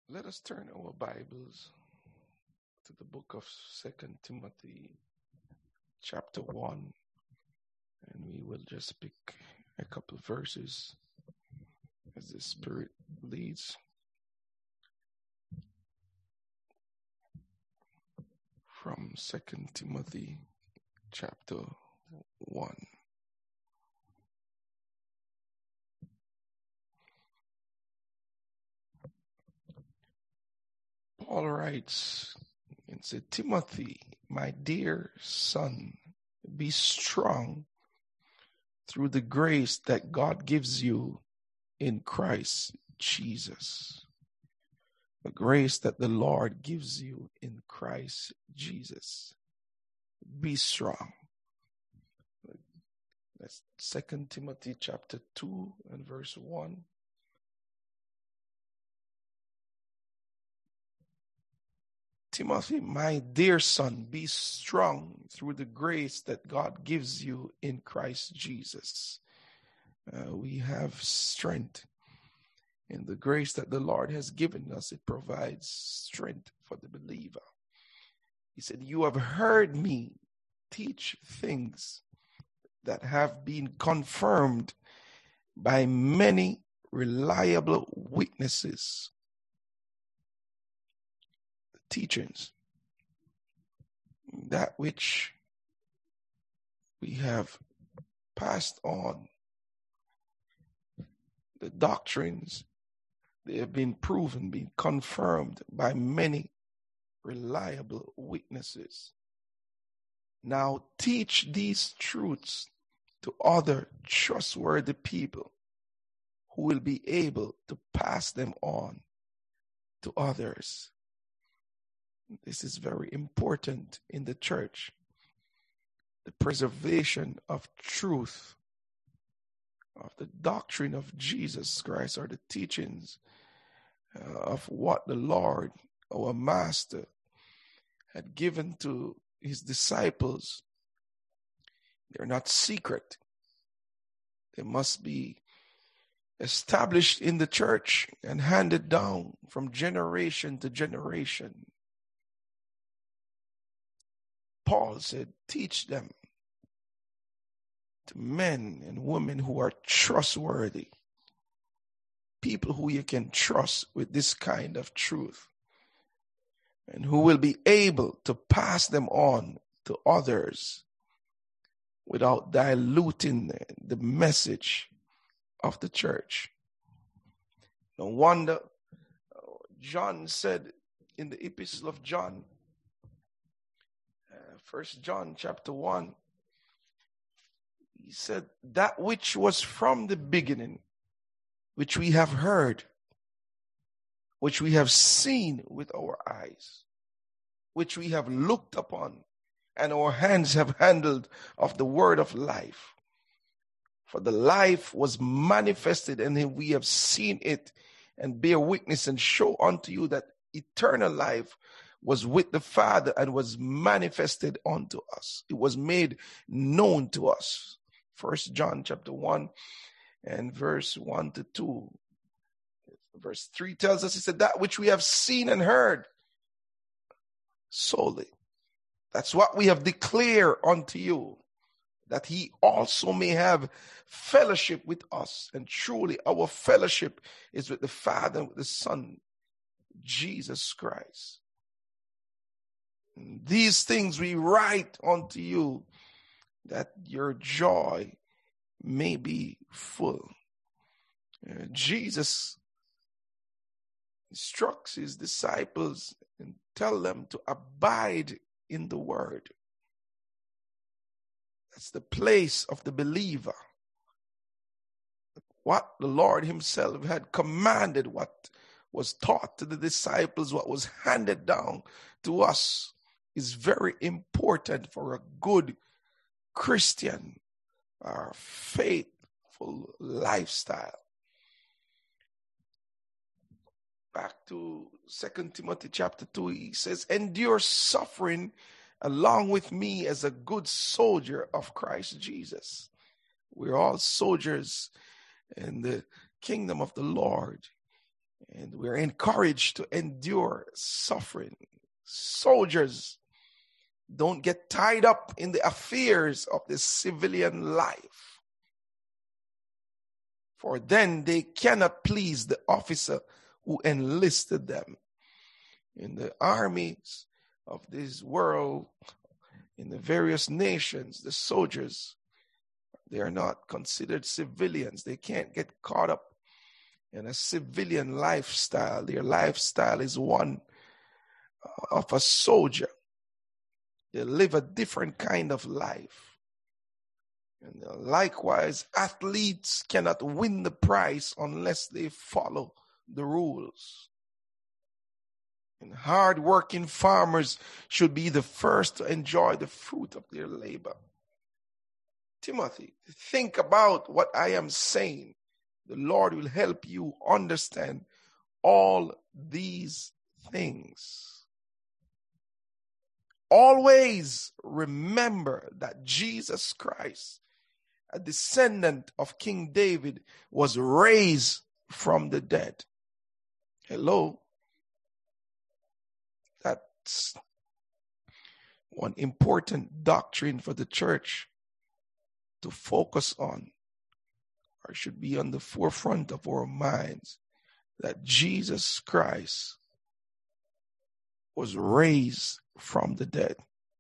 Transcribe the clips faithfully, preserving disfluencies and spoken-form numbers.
Let us turn our Bibles to the book of Second Timothy, chapter one, and we will just pick a couple of verses as the Spirit leads. From Second Timothy, chapter one. Paul writes and said, Timothy, my dear son, be strong through the grace that God gives you in Christ Jesus. The grace that the Lord gives you in Christ Jesus. Be strong. That's Second Timothy chapter two and verse one. Timothy, my dear son, be strong through the grace that God gives you in Christ Jesus. Uh, we have strength in the grace that the Lord has given us. It provides strength for the believer. He said, you have heard me teach things that have been confirmed by many reliable witnesses. Teachings, that which we have passed on, the doctrines, they have been proven, been confirmed by many reliable witnesses. Now teach these truths to other trustworthy people who will be able to pass them on to others. This is very important in the church. The preservation of truth, of the doctrine of Jesus Christ, or the teachings uh, of what the Lord, our Master, had given to his disciples. They're not secret. They must be established in the church and handed down from generation to generation. Paul said, teach them to men and women who are trustworthy, people who you can trust with this kind of truth, and who will be able to pass them on to others without diluting the message of the church. No wonder John said in the Epistle of John, First John chapter one, he said, that which was from the beginning, which we have heard, which we have seen with our eyes, which we have looked upon, and our hands have handled of the word of life. For the life was manifested, and we have seen it, and bear witness and show unto you that eternal life was with the Father and was manifested unto us. It was made known to us. First John chapter one and verse one to two. Verse three tells us, he said, that which we have seen and heard solely. That's what we have declared unto you, that he also may have fellowship with us. And truly our fellowship is with the Father and with the Son, Jesus Christ. These things we write unto you, that your joy may be full. Uh, Jesus instructs his disciples and tell them to abide in the word. That's the place of the believer. What the Lord himself had commanded, what was taught to the disciples, what was handed down to us, is very important for a good Christian or faithful lifestyle. Back to Second Timothy chapter two, he says, endure suffering along with me as a good soldier of Christ Jesus. We're all soldiers in the kingdom of the Lord. And we're encouraged to endure suffering. Soldiers don't get tied up in the affairs of the civilian life, for then they cannot please the officer who enlisted them. In the armies of this world, in the various nations, the soldiers, they are not considered civilians. They can't get caught up in a civilian lifestyle. Their lifestyle is one of a soldier. They live a different kind of life. And likewise, athletes cannot win the prize unless they follow the rules. And hard-working farmers should be the first to enjoy the fruit of their labor. Timothy, think about what I am saying. The Lord will help you understand all these things. Always remember that Jesus Christ, a descendant of King David, was raised from the dead. Hello? That's one important doctrine for the church to focus on, or should be on the forefront of our minds, that Jesus Christ was raised from the dead.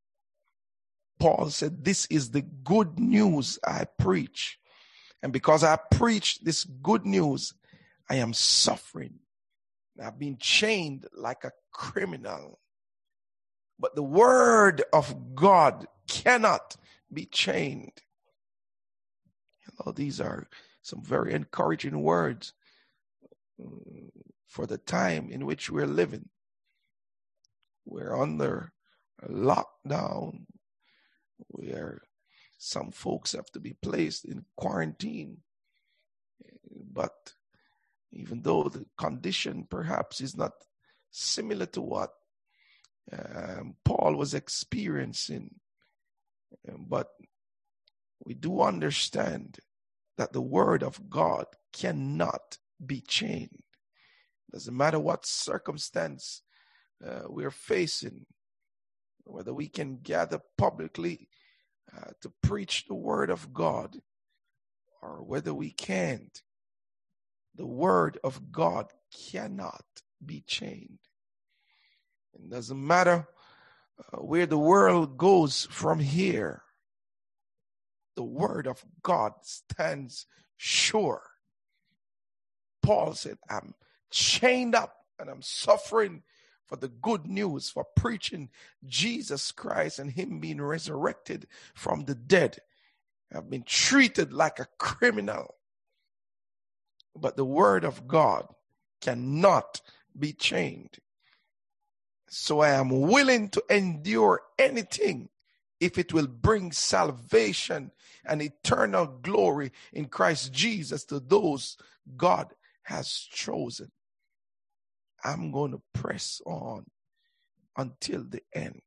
Paul said, this is the good news I preach. And because I preach this good news, I am suffering. I've been chained like a criminal. But the word of God cannot be chained. You know, these are some very encouraging words for the time in which we're living. We're under lockdown, where some folks have to be placed in quarantine. But even though the condition perhaps is not similar to what um, Paul was experiencing, but we do understand that the word of God cannot be chained. Doesn't matter what circumstance uh, we're facing, whether we can gather publicly uh, to preach the word of God, or whether we can't, the word of God cannot be chained. It doesn't matter uh, where the world goes from here, the word of God stands sure. Paul said, I'm chained up and I'm suffering for the good news, for preaching Jesus Christ and him being resurrected from the dead. I've been treated like a criminal. But the word of God cannot be chained. So I am willing to endure anything if it will bring salvation and eternal glory in Christ Jesus to those God has chosen. I'm going to press on until the end.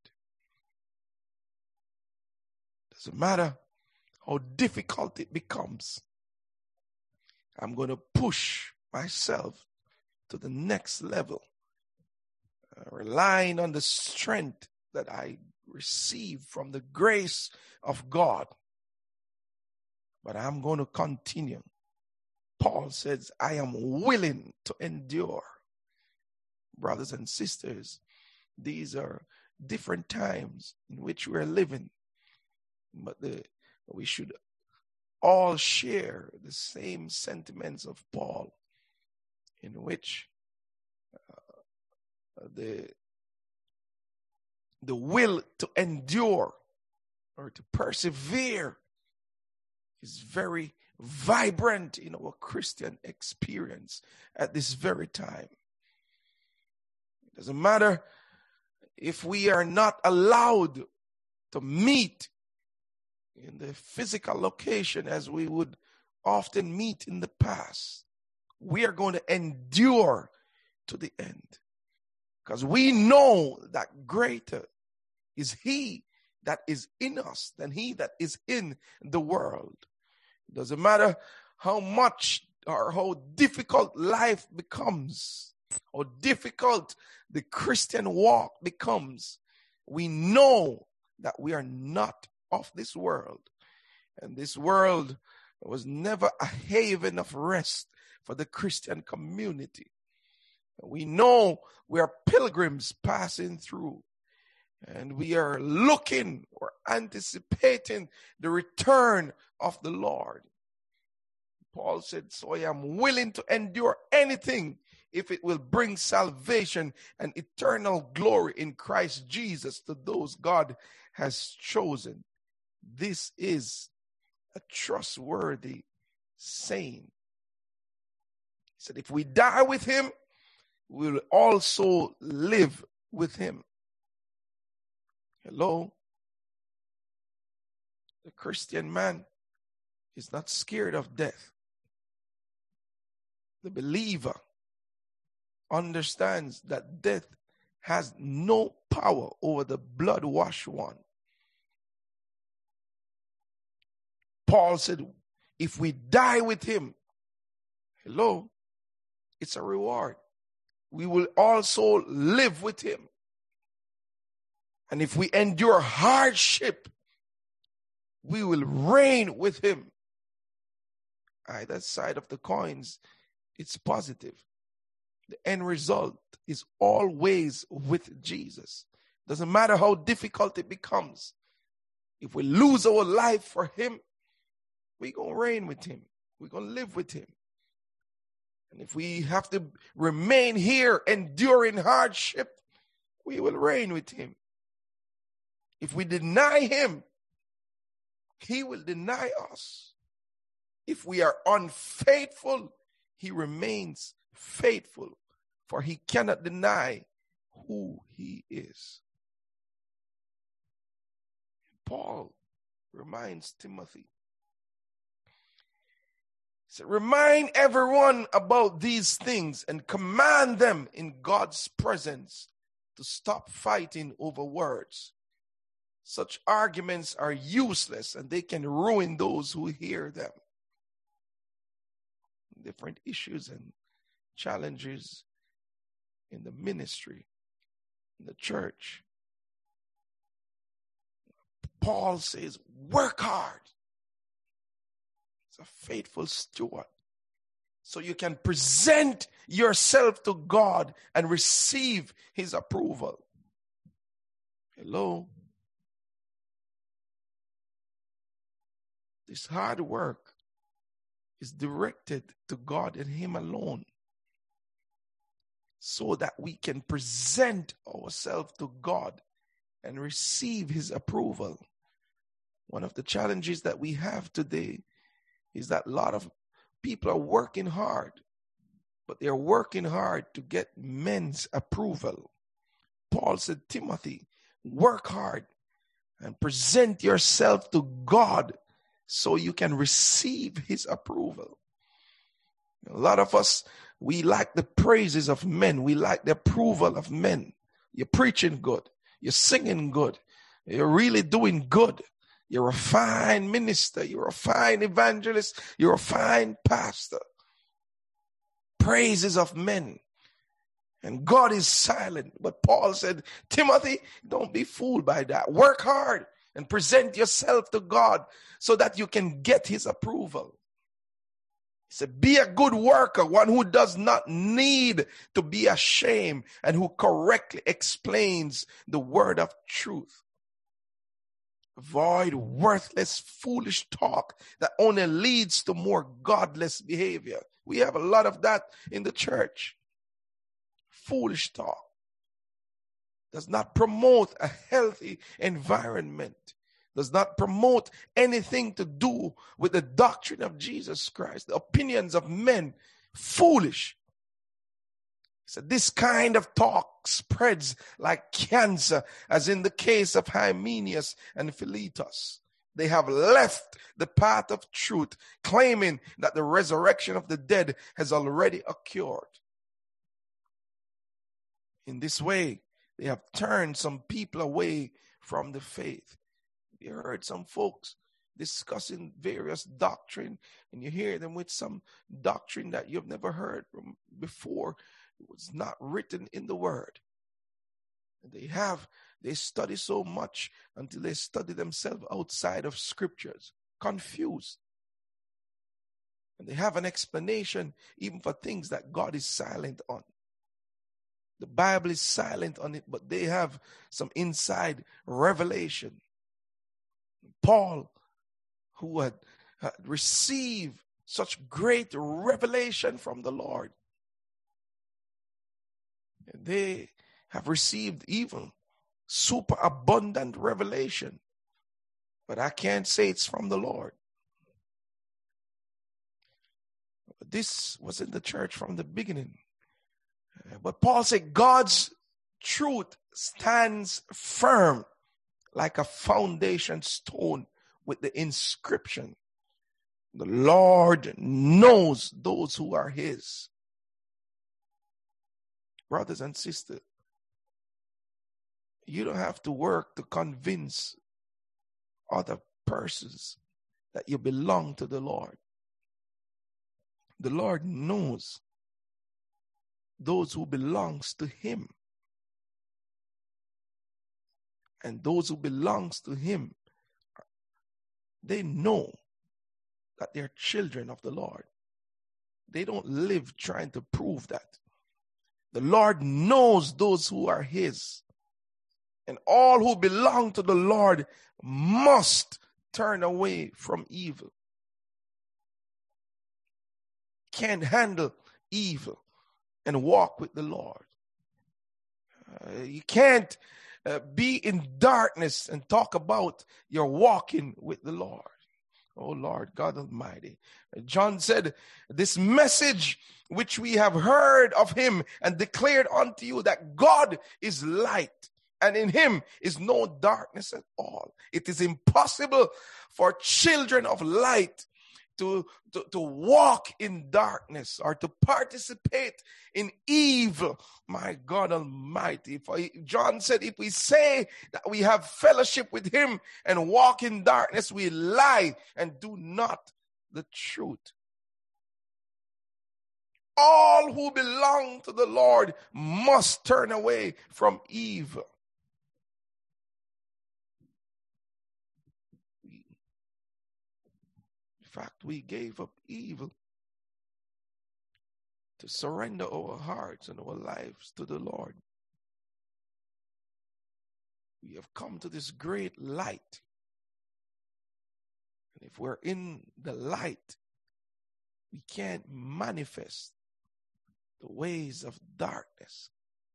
Doesn't matter how difficult it becomes. I'm going to push myself to the next level, uh, relying on the strength that I receive from the grace of God. But I'm going to continue. Paul says, I am willing to endure. Brothers and sisters, these are different times in which we're living, but the, we should all share the same sentiments of Paul, in which uh, the, the will to endure or to persevere is very vibrant in our Christian experience at this very time. It doesn't matter if we are not allowed to meet in the physical location as we would often meet in the past. We are going to endure to the end, because we know that greater is he that is in us than he that is in the world. It doesn't matter how much or how difficult life becomes. how difficult the Christian walk becomes, we know that we are not of this world. And this world was never a haven of rest for the Christian community. We know we are pilgrims passing through, and we are looking or anticipating the return of the Lord. Paul said, so I am willing to endure anything if it will bring salvation and eternal glory in Christ Jesus to those God has chosen. This is a trustworthy saying. He said, if we die with him, we will also live with him. Hello? The Christian man is not scared of death. The believer understands that death has no power over the blood-washed one. Paul said, if we die with him, hello, it's a reward. We will also live with him. And if we endure hardship, we will reign with him. Either side of the coins, it's positive. The end result is always with Jesus. Doesn't matter how difficult it becomes. If we lose our life for him, we're going to reign with him. We're going to live with him. And if we have to remain here enduring hardship, we will reign with him. If we deny him, he will deny us. If we are unfaithful, he remains faithful, for he cannot deny who he is. Paul reminds Timothy. He said, remind everyone about these things and command them in God's presence to stop fighting over words. Such arguments are useless and they can ruin those who hear them. Different issues and challenges in the ministry, in the church. Paul says, work hard. It's a faithful steward. So you can present yourself to God and receive his approval. Hello? This hard work is directed to God and him alone, so that we can present ourselves to God and receive his approval. One of the challenges that we have today is that a lot of people are working hard, but they're working hard to get men's approval. Paul said, Timothy, work hard and present yourself to God so you can receive his approval. A lot of us, we like the praises of men. We like the approval of men. You're preaching good. You're singing good. You're really doing good. You're a fine minister. You're a fine evangelist. You're a fine pastor. Praises of men. And God is silent. But Paul said, Timothy, don't be fooled by that. Work hard and present yourself to God so that you can get his approval. He said, be a good worker, one who does not need to be ashamed and who correctly explains the word of truth. Avoid worthless, foolish talk that only leads to more godless behavior. We have a lot of that in the church. Foolish talk does not promote a healthy environment, does not promote anything to do with the doctrine of Jesus Christ, the opinions of men. Foolish. So this kind of talk spreads like cancer, as in the case of Hymenaeus and Philetus. They have left the path of truth, claiming that the resurrection of the dead has already occurred. In this way, they have turned some people away from the faith. You heard some folks discussing various doctrine, and you hear them with some doctrine that you've never heard from before. It It's not written in the word. They have, they study so much until they study themselves outside of scriptures, confused. And they have an explanation even for things that God is silent on. The Bible is silent on it, but they have some inside revelation. Paul, who had, had received such great revelation from the Lord, and they have received even super abundant revelation, but I can't say it's from the Lord. This was in the church from the beginning. But Paul said God's truth stands firm like a foundation stone with the inscription, the Lord knows those who are his. Brothers and sisters, you don't have to work to convince other persons that you belong to the Lord. The Lord knows those who belongs to him. And those who belongs to him, they know that they're children of the Lord. They don't live trying to prove that. The Lord knows those who are his. And all who belong to the Lord must turn away from evil. Can't handle evil and walk with the Lord. Uh, you can't uh, be in darkness and talk about your walking with the Lord. Oh Lord God Almighty. John said, this message which we have heard of him and declared unto you, that God is light and in him is no darkness at all. It is impossible for children of light to, to, to walk in darkness or to participate in evil. My God Almighty. For John said, if we say that we have fellowship with him and walk in darkness, we lie and do not the truth. All who belong to the Lord must turn away from evil. In fact, we gave up evil to surrender our hearts and our lives to the Lord. We have come to this great light. And if we're in the light, we can't manifest the ways of darkness.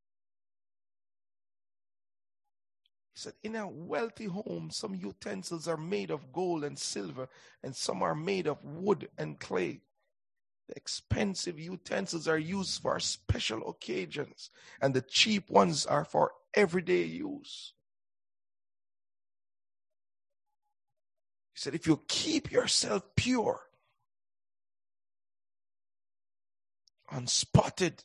He said, in a wealthy home, some utensils are made of gold and silver, and some are made of wood and clay. The expensive utensils are used for special occasions, and the cheap ones are for everyday use. He said, if you keep yourself pure, unspotted,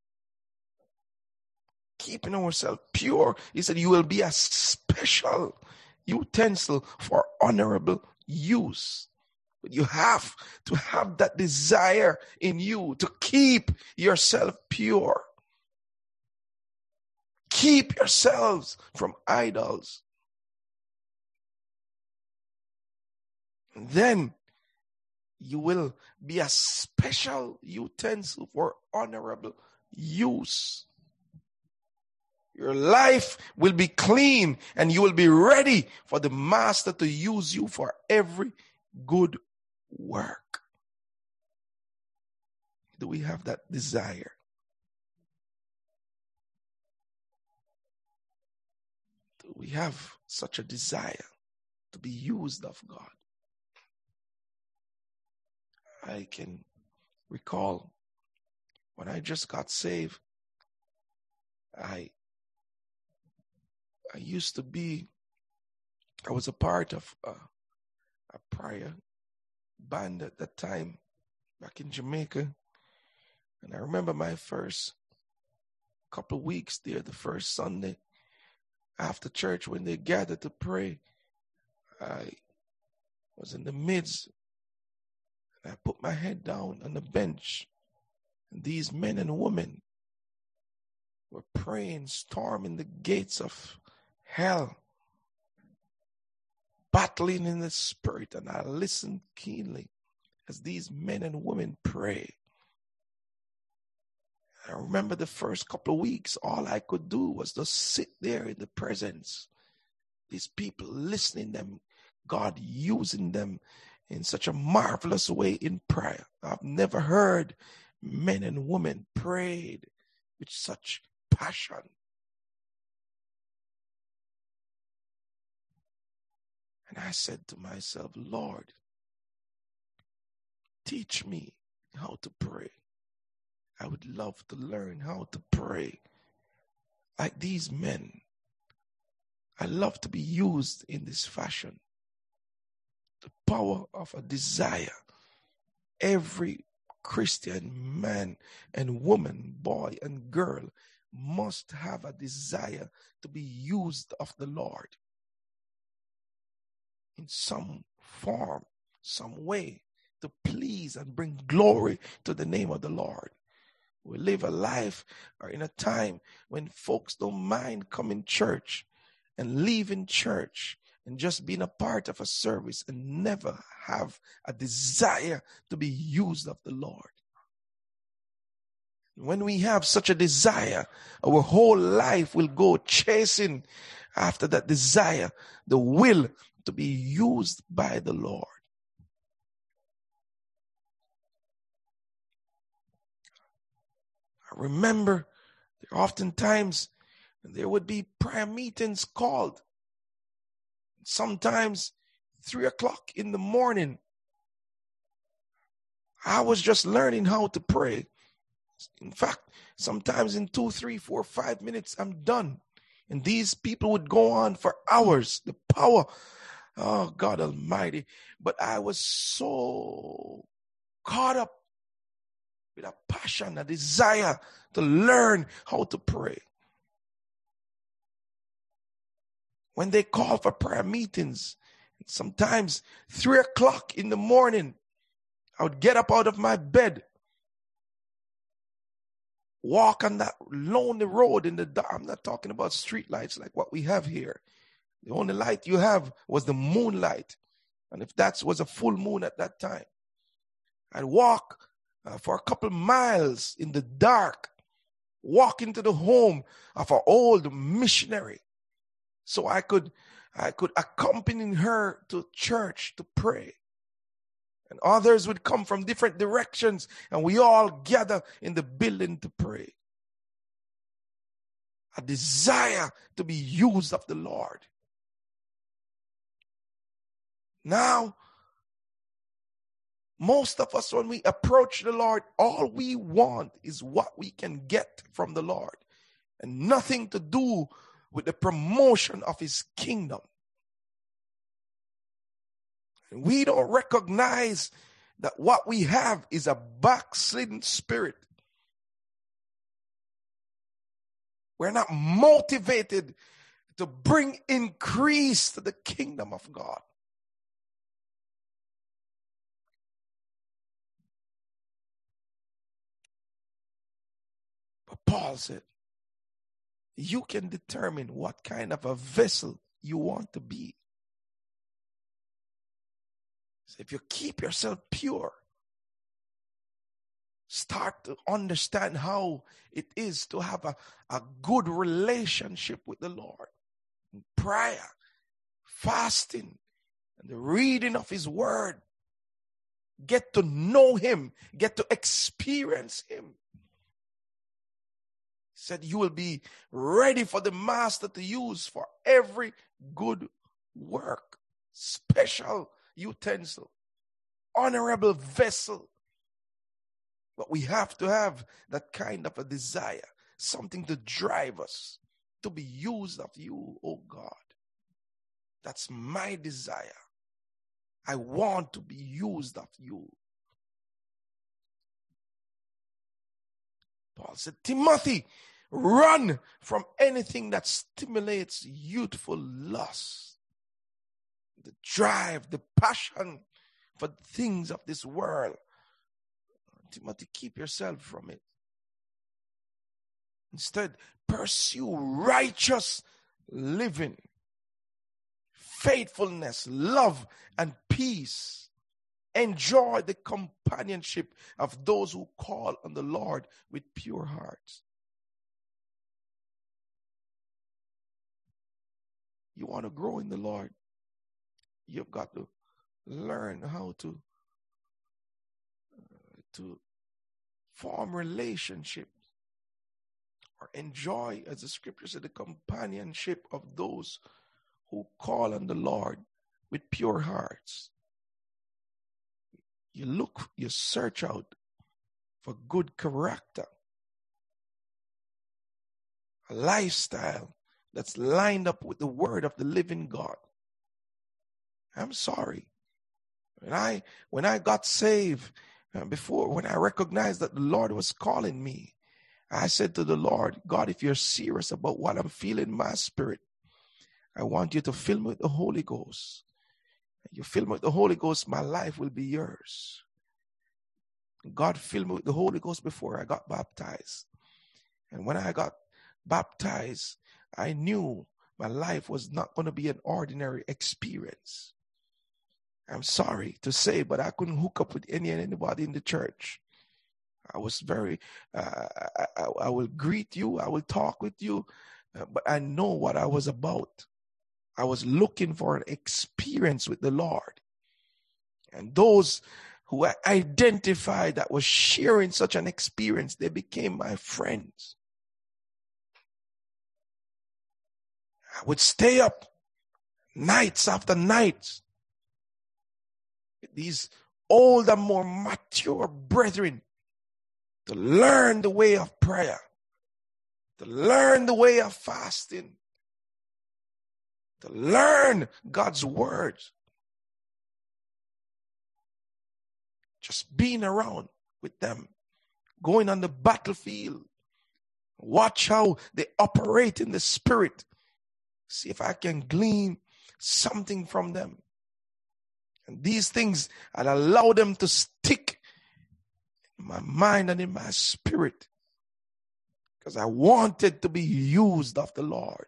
keeping ourselves pure, he said, you will be a special utensil for honorable use. But you have to have that desire in you to keep yourself pure. Keep yourselves from idols. And then you will be a special utensil for honorable use. Your life will be clean and you will be ready for the master to use you for every good work. Do we have that desire? Do we have such a desire to be used of God? I can recall when I just got saved, I I used to be, I was a part of a, a prayer band at that time back in Jamaica. And I remember my first couple of weeks there, the first Sunday after church when they gathered to pray, I was in the midst and I put my head down on the bench. And these men and women were praying, storming the gates of hell, battling in the spirit, and I listened keenly as these men and women pray. I remember the first couple of weeks, all I could do was just sit there in the presence. These people listening them, God using them in such a marvelous way in prayer. I've never heard men and women prayed with such passion. And I said to myself, Lord, teach me how to pray. I would love to learn how to pray like these men. I love to be used in this fashion. The power of a desire. Every Christian man and woman, boy and girl must have a desire to be used of the Lord in some form, some way, to please and bring glory to the name of the Lord. We live a life or in a time when folks don't mind coming church and leaving church and just being a part of a service and never have a desire to be used of the Lord. When we have such a desire, our whole life will go chasing after that desire, the will to be used by the Lord. I remember there oftentimes there would be prayer meetings called. Sometimes three o'clock in the morning. I was just learning how to pray. In fact, sometimes in two, three, four, five minutes, I'm done. And these people would go on for hours. The power, oh God Almighty. But I was so caught up with a passion, a desire to learn how to pray. When they call for prayer meetings, sometimes three o'clock in the morning, I would get up out of my bed, walk on that lonely road in the dark. I'm not talking about street lights like what we have here. The only light you have was the moonlight. And if that was a full moon at that time, I'd walk uh, for a couple miles in the dark, walk into the home of an old missionary so I could, I could accompany her to church to pray. And others would come from different directions, and we all gather in the building to pray. A desire to be used of the Lord. Now, most of us, when we approach the Lord, all we want is what we can get from the Lord, and nothing to do with the promotion of his kingdom. We don't recognize that what we have is a backslidden spirit. We're not motivated to bring increase to the kingdom of God. But Paul said, you can determine what kind of a vessel you want to be. So if you keep yourself pure, start to understand how it is to have a, a good relationship with the Lord. Prayer, fasting, and the reading of his word. Get to know him. Get to experience him. He said you will be ready for the master to use for every good work. Special utensil. Honorable vessel. But we have to have that kind of a desire. Something to drive us. To be used of you, oh God. That's my desire. I want to be used of you. Paul said, Timothy, run from anything that stimulates youthful lust. The drive, the passion for things of this world. Timothy, keep yourself from it. Instead, pursue righteous living, faithfulness, love, and peace. Enjoy the companionship of those who call on the Lord with pure hearts. You want to grow in the Lord, you've got to learn how to, uh, to form relationships or enjoy, as the scripture said, the companionship of those who call on the Lord with pure hearts. You look, you search out for good character, a lifestyle that's lined up with the word of the living God. I'm sorry. When I when I got saved, uh, before, when I recognized that the Lord was calling me, I said to the Lord, God, if you're serious about what I'm feeling in my spirit, I want you to fill me with the Holy Ghost. You fill me with the Holy Ghost, my life will be yours. God filled me with the Holy Ghost before I got baptized. And when I got baptized, I knew my life was not going to be an ordinary experience. I'm sorry to say, but I couldn't hook up with any and anybody in the church. I was very, uh, I, I, I will greet you, I will talk with you, uh, but I know what I was about. I was looking for an experience with the Lord. And those who I identified that was sharing such an experience, they became my friends. I would stay up nights after nights with these older, more mature brethren to learn the way of prayer, to learn the way of fasting, to learn God's words. Just being around with them, going on the battlefield, watch how they operate in the spirit, see if I can glean something from them. And these things, I'll allow them to stick in my mind and in my spirit, because I wanted to be used of the Lord.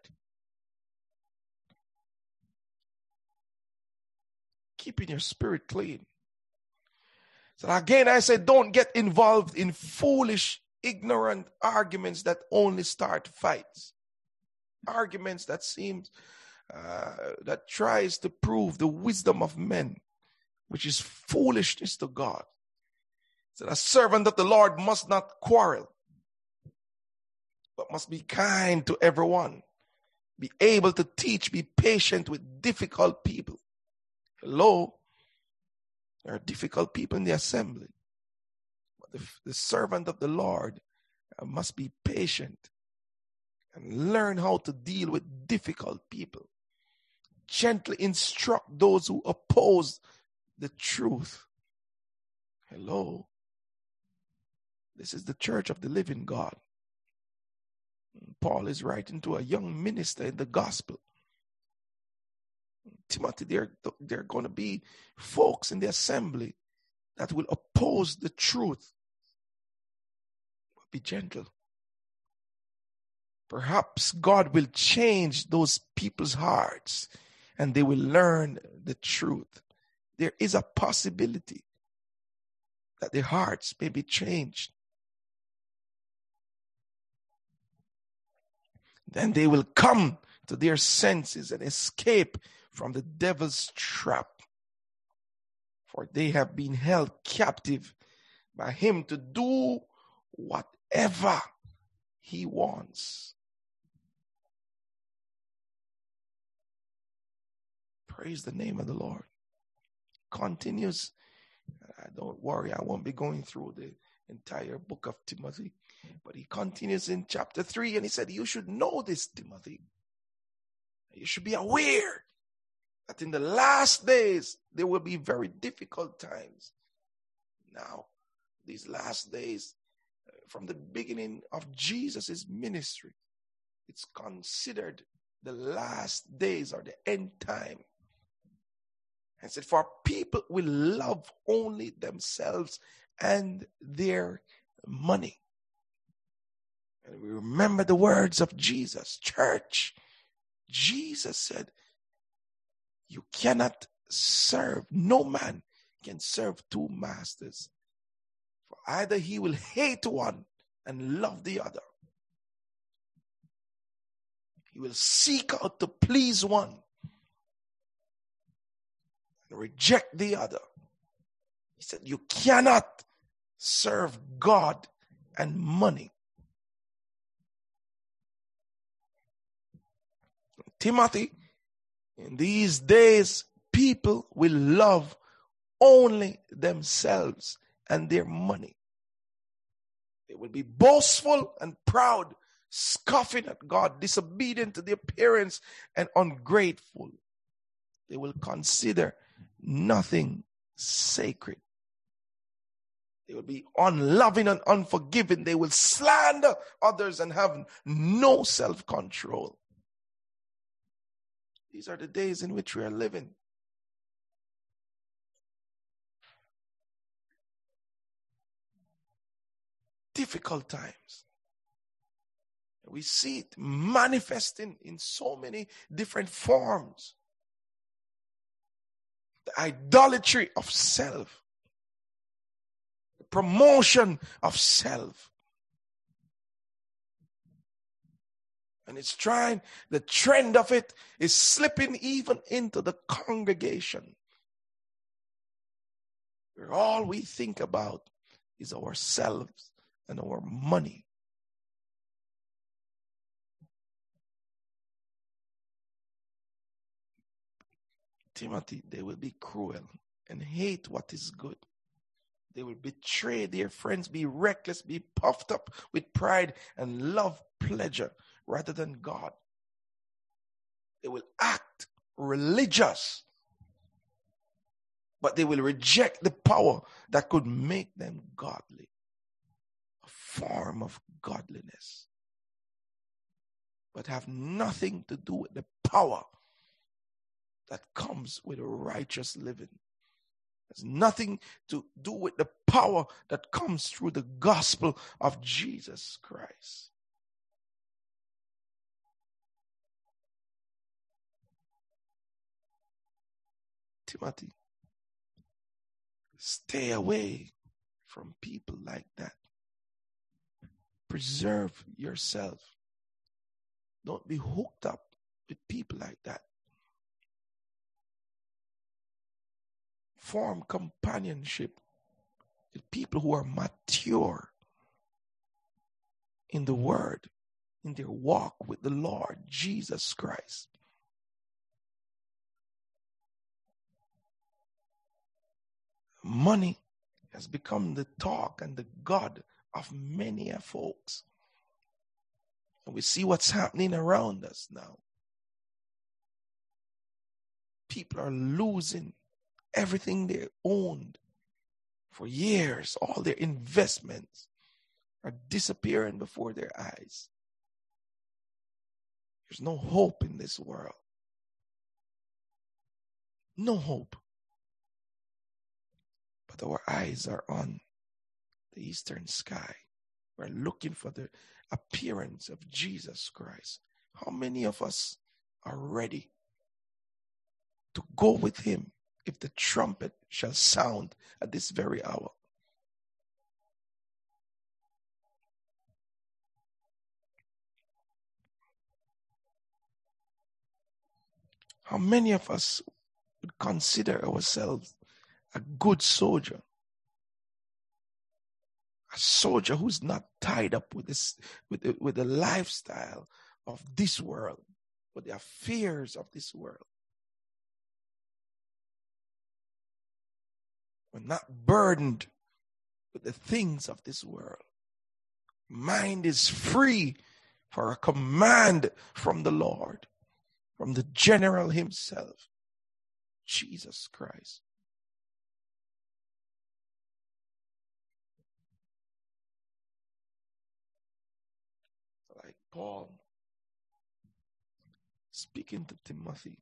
Keeping your spirit clean. So again, I said, don't get involved in foolish, ignorant arguments that only start fights. Arguments that seems, uh, that tries to prove the wisdom of men, which is foolishness to God. So a servant of the Lord must not quarrel, but must be kind to everyone, be able to teach, be patient with difficult people. Hello? There are difficult people in the assembly. But the, the servant of the Lord uh, must be patient and learn how to deal with difficult people. Gently instruct those who oppose the truth. Hello? This is the church of the living God. Paul is writing to a young minister in the gospel. Timothy, there, there are going to be folks in the assembly that will oppose the truth. Be gentle. Perhaps God will change those people's hearts and they will learn the truth. There is a possibility that their hearts may be changed. Then they will come to their senses and escape from the devil's trap. For they have been held captive by him to do whatever he wants. Praise the name of the Lord. Continues. Uh, don't worry, I won't be going through the entire book of Timothy. But he continues in chapter three and he said, you should know this, Timothy. You should be aware that in the last days, there will be very difficult times. Now, these last days, from the beginning of Jesus' ministry, it's considered the last days or the end time. And said, for people will love only themselves and their money. And we remember the words of Jesus. Church, Jesus said, you cannot serve, no man can serve two masters. For either he will hate one and love the other. He will seek out to please one and reject the other. He said, you cannot serve God and money. Timothy, in these days, people will love only themselves and their money. They will be boastful and proud, scoffing at God, disobedient to the appearance, and ungrateful. They will consider nothing sacred. They will be unloving and unforgiving. They will slander others and have no self-control. These are the days in which we are living. Difficult times. We see it manifesting in so many different forms. The idolatry of self. The promotion of self. And it's trying, the trend of it is slipping even into the congregation. Where all we think about is ourselves and our money. Timothy, they will be cruel and hate what is good. They will betray their friends, be reckless, be puffed up with pride, and love pleasure rather than God. They will act religious, but they will reject the power that could make them godly. A form of godliness, but have nothing to do with the power that comes with a righteous living. Has nothing to do with the power that comes through the gospel of Jesus Christ. Timothy, stay away from people like that. Preserve yourself. Don't be hooked up with people like that. Form companionship with people who are mature in the word, in their walk with the Lord Jesus Christ. Money has become the talk and the God of many folks. And we see what's happening around us now. People are losing everything they owned for years. All their investments are disappearing before their eyes. There's no hope in this world. No hope. But our eyes are on the eastern sky. We're looking for the appearance of Jesus Christ. How many of us are ready to go with him if the trumpet shall sound at this very hour? How many of us would consider ourselves a good soldier? A soldier who's not tied up with this, with the, with the lifestyle of this world, with the affairs of this world. We're not burdened with the things of this world. Mind is free for a command from the Lord, from the general himself, Jesus Christ. Like Paul speaking to Timothy,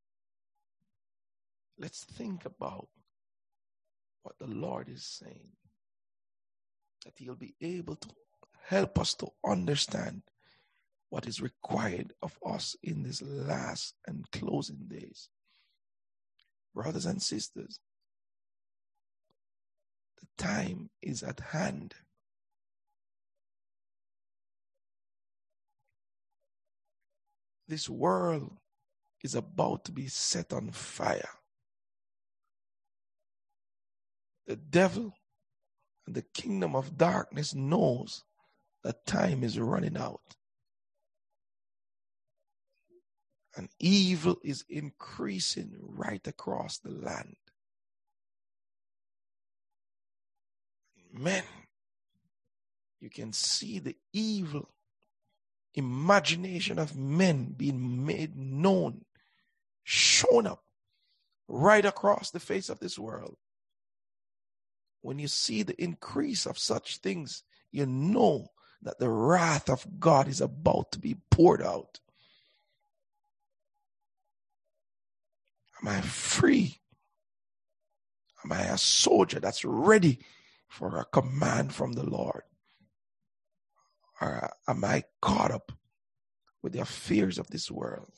let's think about what the Lord is saying, that he'll be able to help us to understand what is required of us in these last and closing days. Brothers and sisters, the time is at hand. This world is about to be set on fire. The devil and the kingdom of darkness knows that time is running out. And evil is increasing right across the land. Men, you can see the evil imagination of men being made known, shown up right across the face of this world. When you see the increase of such things, you know that the wrath of God is about to be poured out. Am I free? Am I a soldier that's ready for a command from the Lord? Or am I caught up with the affairs of this world?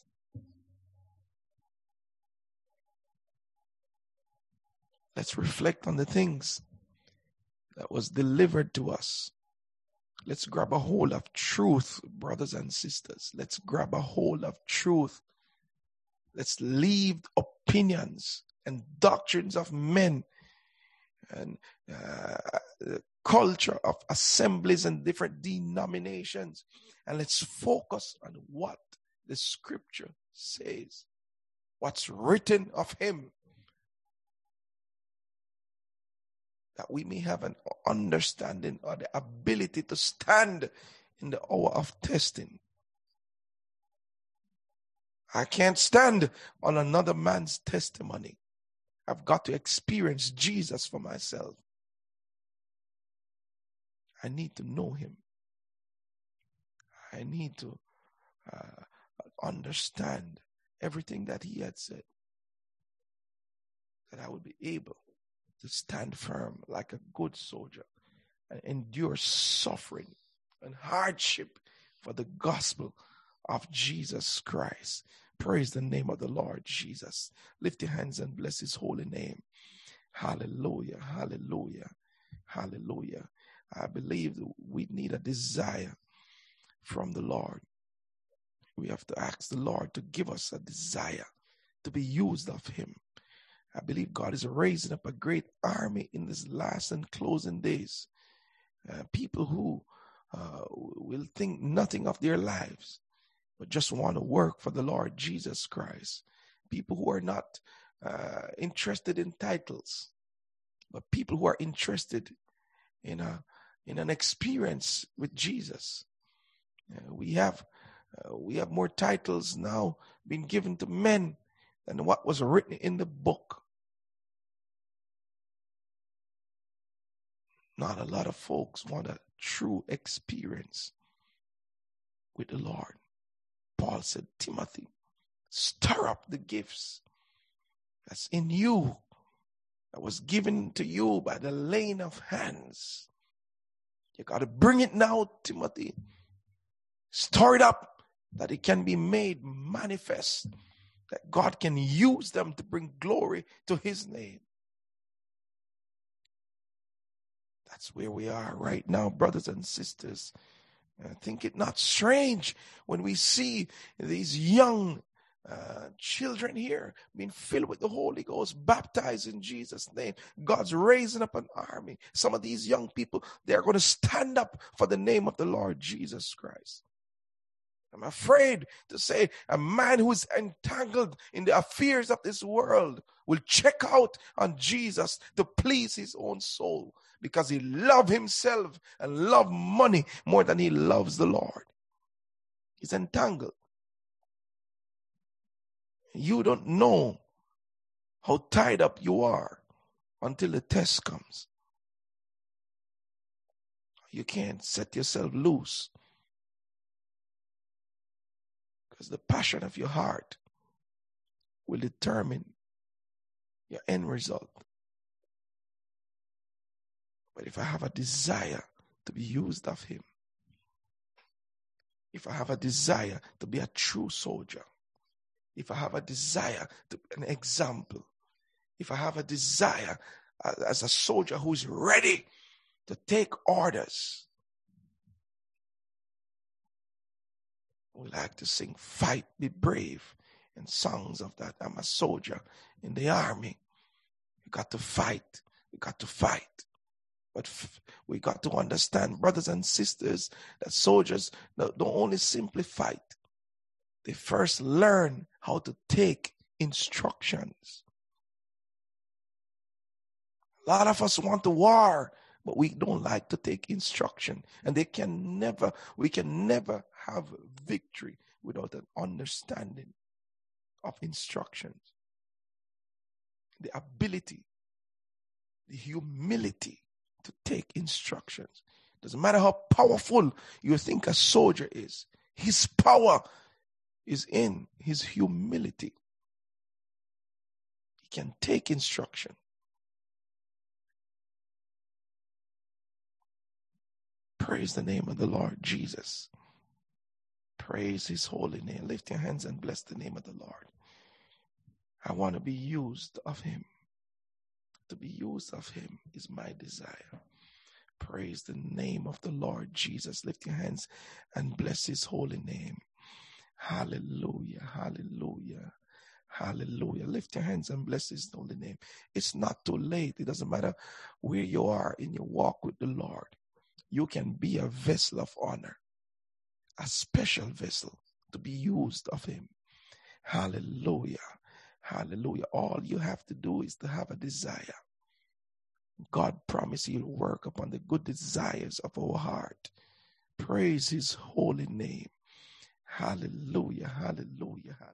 Let's reflect on the things that was delivered to us. Let's grab a hold of truth, brothers and sisters. Let's grab a hold of truth. Let's leave opinions and doctrines of men and uh, the culture of assemblies and different denominations, and let's focus on what the scripture says, what's written of him, that we may have an understanding or the ability to stand in the hour of testing. I can't stand on another man's testimony. I've got to experience Jesus for myself. I need to know him. I need to uh, understand everything that he had said, that I would be able to stand firm like a good soldier and endure suffering and hardship for the gospel of Jesus Christ. Praise the name of the Lord Jesus. Lift your hands and bless his holy name. Hallelujah, hallelujah, hallelujah. I believe that we need a desire from the Lord. We have to ask the Lord to give us a desire to be used of him. I believe God is raising up a great army in these last and closing days. Uh, people who uh, will think nothing of their lives, but just want to work for the Lord Jesus Christ. People who are not uh, interested in titles, but people who are interested in a in an experience with Jesus. Uh, we have uh, we have more titles now being given to men than what was written in the book. Not a lot of folks want a true experience with the Lord. Paul said, Timothy, stir up the gifts that's in you, that was given to you by the laying of hands. You got to bring it now, Timothy. Stir it up that it can be made manifest, that God can use them to bring glory to his name. That's where we are right now, brothers and sisters. I think it not strange when we see these young uh, children here being filled with the Holy Ghost, baptized in Jesus' name. God's raising up an army. Some of these young people, they're going to stand up for the name of the Lord Jesus Christ. I'm afraid to say a man who is entangled in the affairs of this world will check out on Jesus to please his own soul, because he loves himself and loves money more than he loves the Lord. He's entangled. You don't know how tied up you are until the test comes. You can't set yourself loose, because the passion of your heart will determine your end result. But if I have a desire to be used of him, if I have a desire to be a true soldier, if I have a desire to be an example, if I have a desire as a soldier who's ready to take orders, we like to sing, fight, be brave, and songs of that. I'm a soldier in the army. We got to fight. We got to fight. But f- we got to understand, brothers and sisters, that soldiers don't only simply fight. They first learn how to take instructions. A lot of us want to war, but we don't like to take instruction. And they can never, we can never have victory without an understanding of instructions. The ability, the humility to take instructions. Doesn't matter how powerful you think a soldier is. His power is in his humility. He can take instruction. Praise the name of the Lord Jesus. Praise his holy name. Lift your hands and bless the name of the Lord. I want to be used of him. To be used of him is my desire. Praise the name of the Lord Jesus. Lift your hands and bless his holy name. Hallelujah, hallelujah, hallelujah. Lift your hands and bless his holy name. It's not too late. It doesn't matter where you are in your walk with the Lord. You can be a vessel of honor, a special vessel to be used of him. Hallelujah. Hallelujah. All you have to do is to have a desire. God promised he'll work upon the good desires of our heart. Praise his holy name. Hallelujah. Hallelujah.